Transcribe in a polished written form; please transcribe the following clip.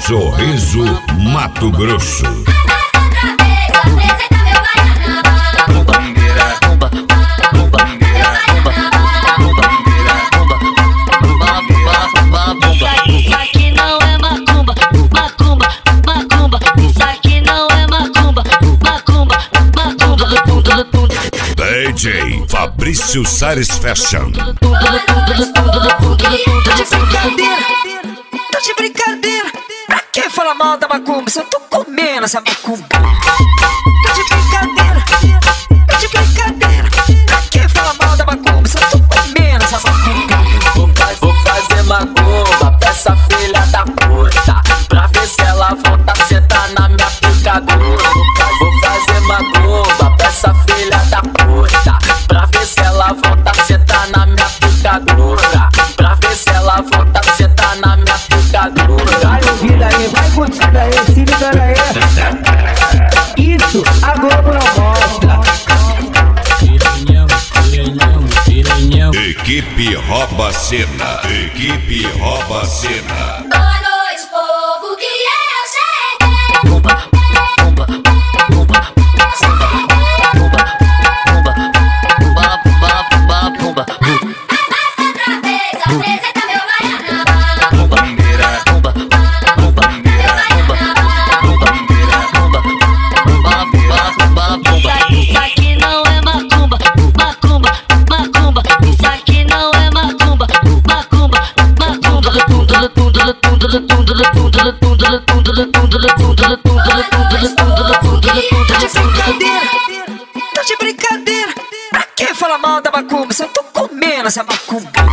Sorriso, Mato Grosso. Isso aqui não é macumba, macumba, macumba. Isso aqui não é macumba, macumba, macumba. DJ Fabrício Sares Fashion. Tá de brincadeira, pra que falar mal da macumba se eu tô comendo essa macumba? Tá de brincadeira, pra que falar mal da macumba se eu tô comendo essa macumba? Vou fazer macumba pra essa filha da puta, pra ver se ela volta a sentar na minha picadura. Vou fazer macumba pra essa filha da puta, pra ver se ela volta a sentar na minha picadura. Pra ver se ela volta a sentar na minha picadura. Vai ouvindo aí, vai curtindo aí, se ligando aí. Isso a Globo não mostra. Equipe Rouba Cena. Equipe Rouba Cena. Boa noite, povo, que eu cheguei. Bomba, bomba, bomba, bomba, bomba, bomba, bomba, bomba. Outra vez, apresenta meu Baianaba. Bomba, bomba, bomba, bomba, bomba. Isso aqui não é macumba, macumba, macumba. Isso aqui não é macumba, macumba, macumba. Tá de brincadeira, pra que falar mal da macumba se eu tô comendo essa macumba?